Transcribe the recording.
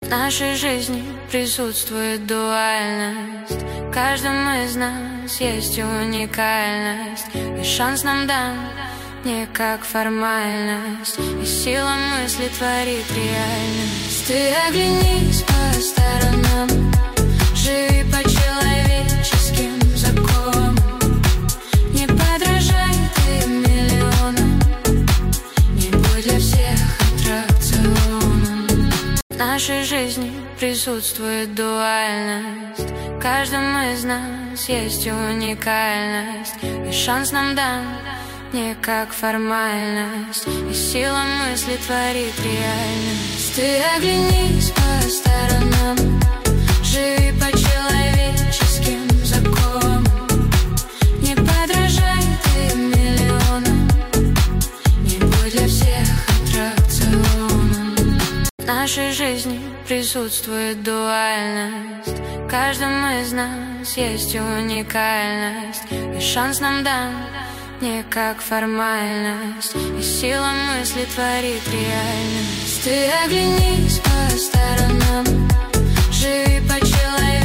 В нашей жизни присутствует дуальность. В каждом из нас есть уникальность. И шанс нам дан не как формальность, и сила мысли творит реальность. Ты оглянись по сторонам, живи по человеческим законам. Не подражай ты миллионам, не будь для всех аттракционом. В нашей жизни присутствует дуальность. В каждом из нас есть уникальность. И шанс нам дан не как формальность, и сила мысли творит реальность. Ты оглянись по сторонам, живи по человеческим законам. Не подражай ты миллионам, не будь для всех аттракционом. В нашей жизни присутствует дуальность. В каждом из нас есть уникальность. И шанс нам дан не как формальность, и сила мысли творит реальность. Ты оглянись по сторонам, живи по человеческим